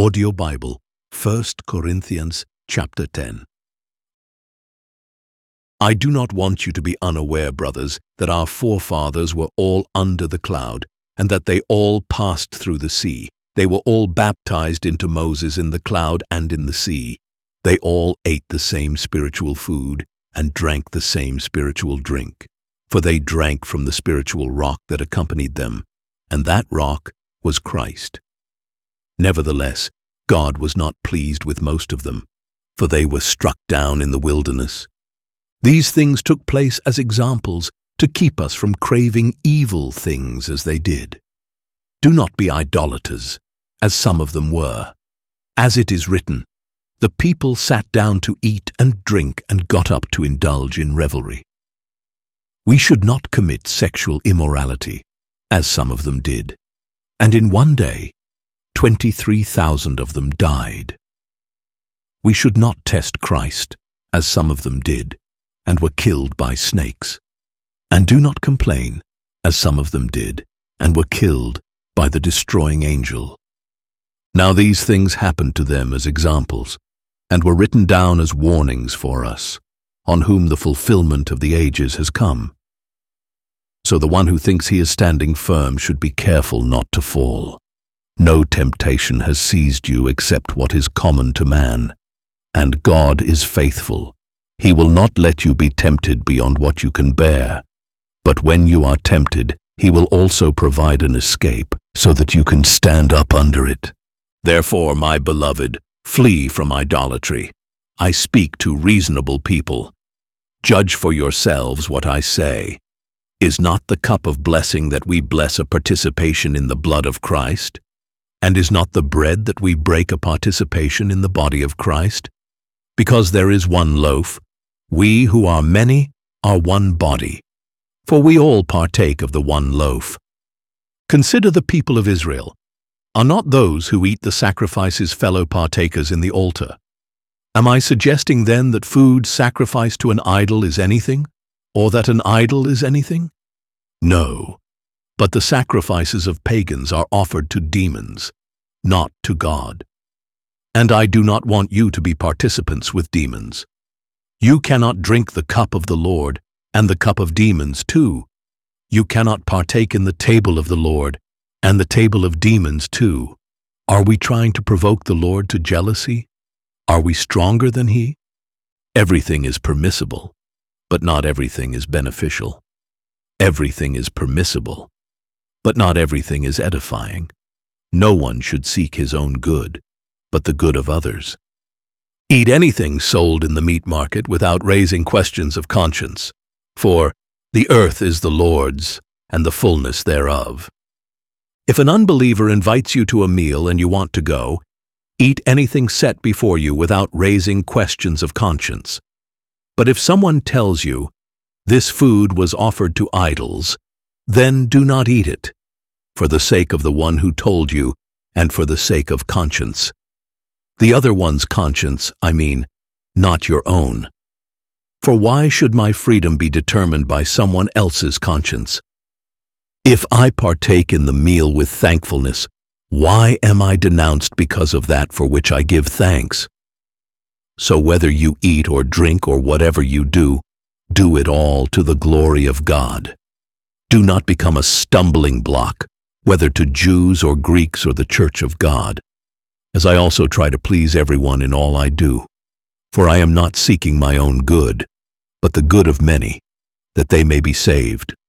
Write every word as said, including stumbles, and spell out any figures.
Audio Bible, First Corinthians chapter ten. I do not want you to be unaware, brothers, that our forefathers were all under the cloud, and that they all passed through the sea. They were all baptized into Moses in the cloud and in the sea. They all ate the same spiritual food and drank the same spiritual drink, for they drank from the spiritual rock that accompanied them, and that rock was Christ. Nevertheless, God was not pleased with most of them, for they were struck down in the wilderness. These things took place as examples to keep us from craving evil things as they did. Do not be idolaters, as some of them were. As it is written, the people sat down to eat and drink and got up to indulge in revelry. We should not commit sexual immorality, as some of them did, and in one day, twenty-three thousand of them died. We should not test Christ, as some of them did, and were killed by snakes. And do not complain, as some of them did, and were killed by the destroying angel. Now these things happened to them as examples, and were written down as warnings for us, on whom the fulfillment of the ages has come. So the one who thinks he is standing firm should be careful not to fall. No temptation has seized you except what is common to man, and God is faithful. He will not let you be tempted beyond what you can bear, but when you are tempted, he will also provide an escape so that you can stand up under it. Therefore, my beloved, flee from idolatry. I speak to reasonable people. Judge for yourselves what I say. Is not the cup of blessing that we bless a participation in the blood of Christ? And is not the bread that we break a participation in the body of Christ? Because there is one loaf, we who are many are one body, for we all partake of the one loaf. Consider the people of Israel. Are not those who eat the sacrifices fellow partakers in the altar? Am I suggesting then that food sacrificed to an idol is anything, or that an idol is anything? No. But the sacrifices of pagans are offered to demons, not to God. And I do not want you to be participants with demons. You cannot drink the cup of the Lord and the cup of demons too. You cannot partake in the table of the Lord and the table of demons too. Are we trying to provoke the Lord to jealousy? Are we stronger than he? Everything is permissible, but not everything is beneficial. Everything is permissible, but not everything is edifying. No one should seek his own good, but the good of others. Eat anything sold in the meat market without raising questions of conscience, for the earth is the Lord's and the fullness thereof. If an unbeliever invites you to a meal and you want to go, eat anything set before you without raising questions of conscience. But if someone tells you, this food was offered to idols, then do not eat it, for the sake of the one who told you and for the sake of conscience. The other one's conscience, I mean, not your own. For why should my freedom be determined by someone else's conscience? If I partake in the meal with thankfulness, why am I denounced because of that for which I give thanks? So whether you eat or drink or whatever you do, do it all to the glory of God. Do not become a stumbling block, whether to Jews or Greeks or the church of God, as I also try to please everyone in all I do. For I am not seeking my own good, but the good of many, that they may be saved.